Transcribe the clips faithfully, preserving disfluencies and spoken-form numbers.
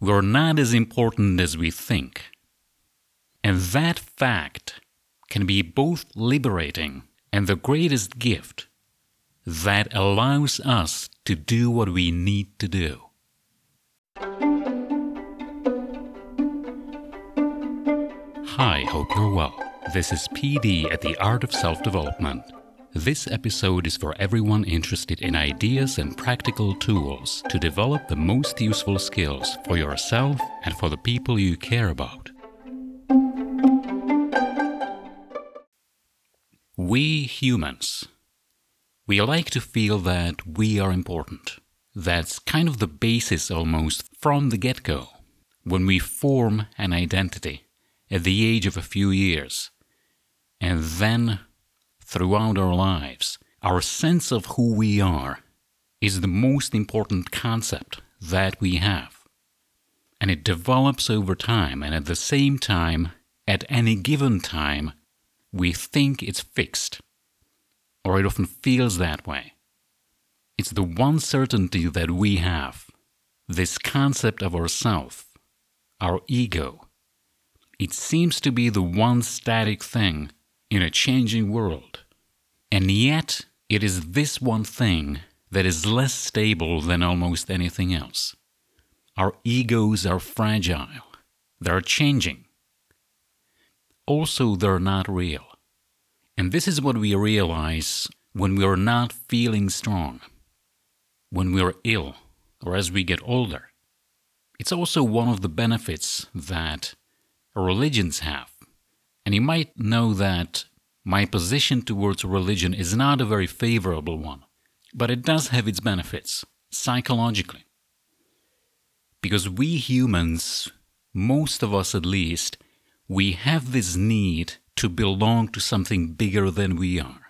we're not as important as we think. And that fact can be both liberating and the greatest gift that allows us to do what we need to do. Hi, hope you're well. This is P D at the Art of Self-Development. This episode is for everyone interested in ideas and practical tools to develop the most useful skills for yourself and for the people you care about. We humans, we like to feel that we are important. That's kind of the basis almost from the get-go, when we form an identity at the age of a few years. And then, throughout our lives, our sense of who we are is the most important concept that we have. And it develops over time, and at the same time, at any given time, we think it's fixed, or it often feels that way. It's the one certainty that we have, this concept of ourself, our ego. It seems to be the one static thing in a changing world. And yet, it is this one thing that is less stable than almost anything else. Our egos are fragile. They're changing. Also, they're not real. And this is what we realize when we are not feeling strong, when we are ill, or as we get older. It's also one of the benefits that religions have. And you might know that my position towards religion is not a very favorable one, but it does have its benefits, psychologically. Because we humans, most of us at least, we have this need to belong to something bigger than we are,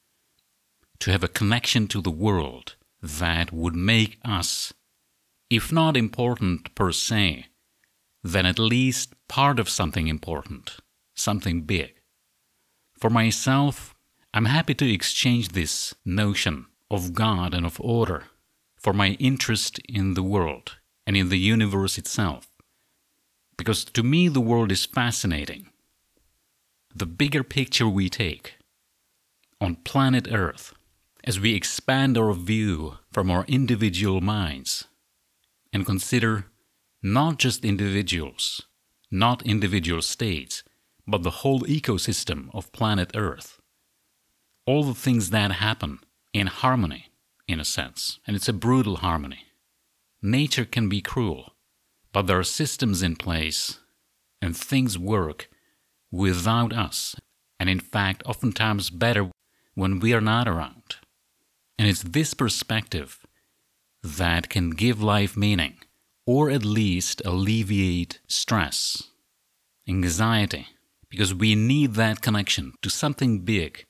to have a connection to the world that would make us, if not important per se, then at least part of something important, something big. For myself, I'm happy to exchange this notion of God and of order for my interest in the world and in the universe itself. Because to me the world is fascinating. The bigger picture we take on planet Earth, as we expand our view from our individual minds and consider not just individuals, not individual states, but the whole ecosystem of planet Earth. All the things that happen in harmony, in a sense, and it's a brutal harmony. Nature can be cruel, but there are systems in place and things work without us, and in fact oftentimes better when we are not around. And it's this perspective that can give life meaning, or at least alleviate stress, anxiety, because we need that connection to something big,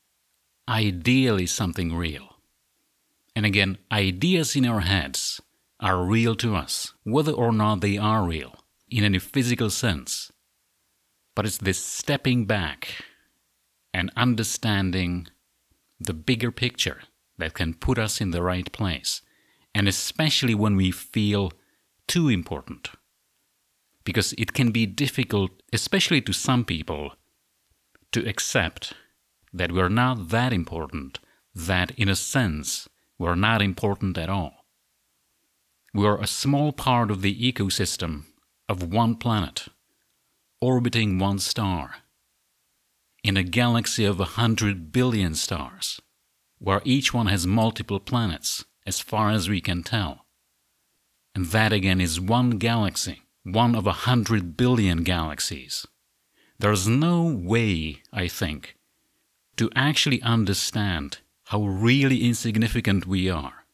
ideally something real. And again, ideas in our heads are real to us, whether or not they are real, in any physical sense. But it's this stepping back and understanding the bigger picture that can put us in the right place, and especially when we feel too important. Because it can be difficult, especially to some people, to accept that we're not that important, that in a sense we're not important at all. We're a small part of the ecosystem of one planet, orbiting one star, in a galaxy of a hundred billion stars, where each one has multiple planets, as far as we can tell. And that again is one galaxy, one of a hundred billion galaxies. There's no way, I think, to actually understand how really insignificant we are.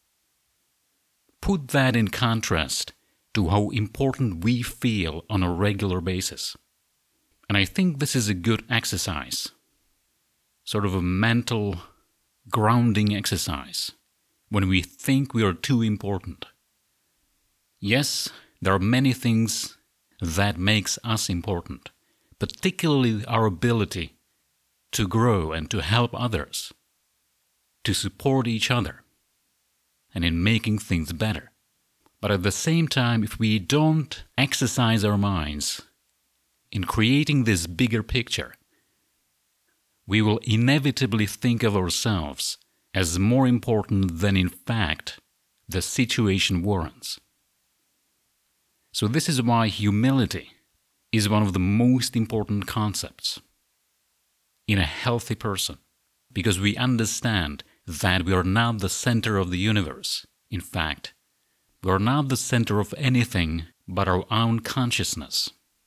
Put that in contrast to how important we feel on a regular basis. And I think this is a good exercise, sort of a mental grounding exercise, when we think we are too important. Yes, there are many things that makes us important, particularly our ability to grow and to help others, to support each other, and in making things better. But at the same time, if we don't exercise our minds in creating this bigger picture, we will inevitably think of ourselves as more important than in fact the situation warrants. So this is why humility is one of the most important concepts in a healthy person, because we understand that we are not the center of the universe. In fact, we are not the center of anything but our own consciousness,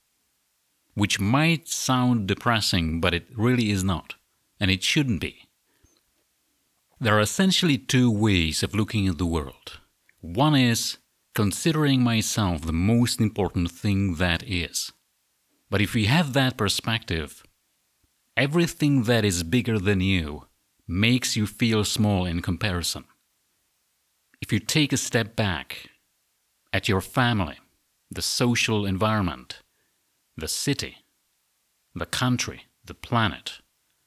which might sound depressing, but it really is not, and it shouldn't be. There are essentially two ways of looking at the world. One is considering myself the most important thing that is. But if you have that perspective, everything that is bigger than you makes you feel small in comparison. If you take a step back at your family, the social environment, the city, the country, the planet,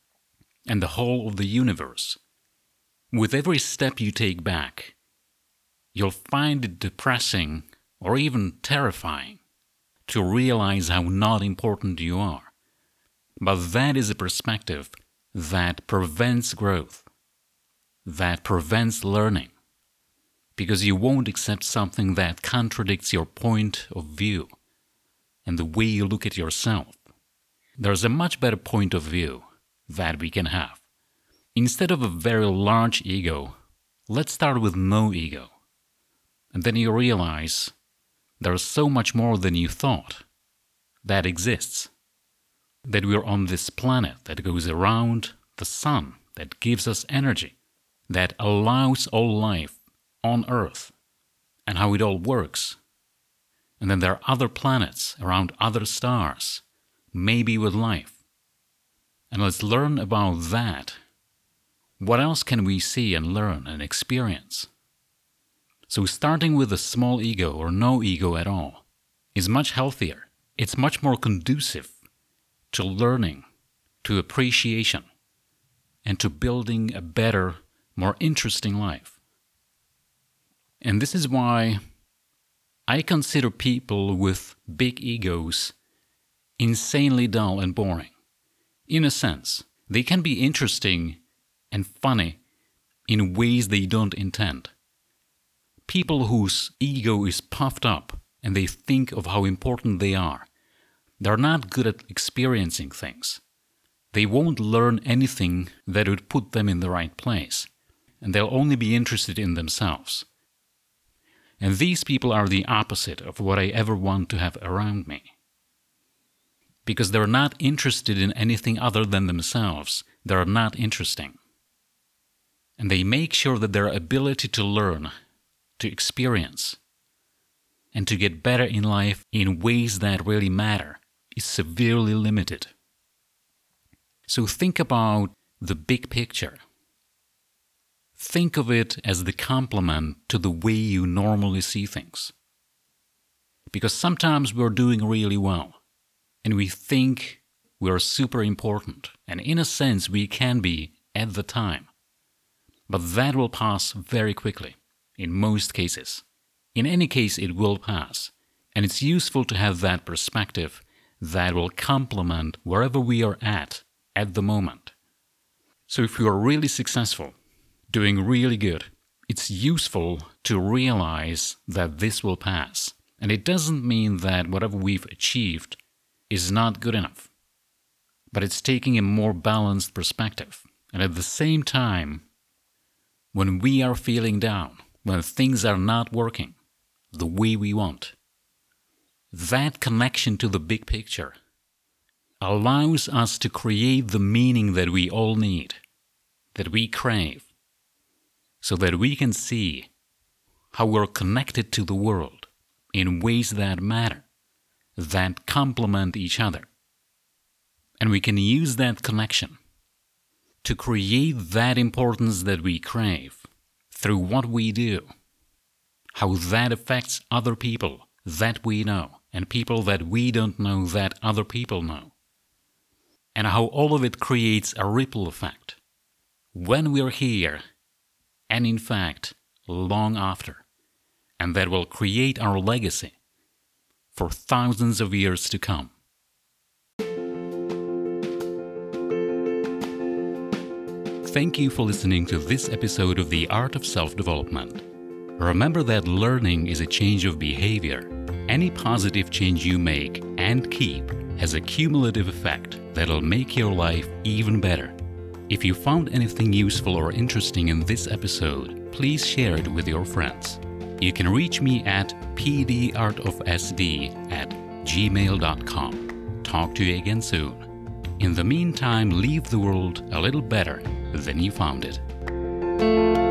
and the whole of the universe, with every step you take back, you'll find it depressing or even terrifying to realize how not important you are. But that is a perspective that prevents growth, that prevents learning, because you won't accept something that contradicts your point of view and the way you look at yourself. There's a much better point of view that we can have. Instead of a very large ego, let's start with no ego. And then you realize there's so much more than you thought that exists. That we're on this planet that goes around the sun, that gives us energy, that allows all life on Earth, and how it all works. And then there are other planets around other stars, maybe with life. And let's learn about that. What else can we see and learn and experience? So starting with a small ego or no ego at all is much healthier. It's much more conducive to learning, to appreciation, and to building a better, more interesting life. And this is why I consider people with big egos insanely dull and boring. In a sense, they can be interesting and funny in ways they don't intend. People whose ego is puffed up and they think of how important they are, they're not good at experiencing things. They won't learn anything that would put them in the right place, and they'll only be interested in themselves. And these people are the opposite of what I ever want to have around me. Because they're not interested in anything other than themselves, they're not interesting. And they make sure that their ability to learn, to experience, and to get better in life in ways that really matter is severely limited. So think about the big picture. Think of it as the complement to the way you normally see things. Because sometimes we're doing really well, and we think we're super important, and in a sense we can be at the time. But that will pass very quickly, in most cases. In any case, it will pass, and it's useful to have that perspective that will complement wherever we are at at the moment. So if you are really successful, doing really good, it's useful to realize that this will pass. And it doesn't mean that whatever we've achieved is not good enough. But it's taking a more balanced perspective. And at the same time, when we are feeling down, when things are not working the way we want, that connection to the big picture allows us to create the meaning that we all need, that we crave, so that we can see how we're connected to the world in ways that matter, that complement each other. And we can use that connection to create that importance that we crave through what we do, how that affects other people that we know, and people that we don't know that other people know, and how all of it creates a ripple effect when we're here, and in fact, long after. and that will create our legacy for thousands of years to come. Thank you for listening to this episode of The Art of Self-Development. Remember that learning is a change of behavior. Any positive change you make and keep has a cumulative effect that'll make your life even better. If you found anything useful or interesting in this episode, please share it with your friends. You can reach me at p d art of s d at gmail dot com. Talk to you again soon. In the meantime, leave the world a little better than you found it.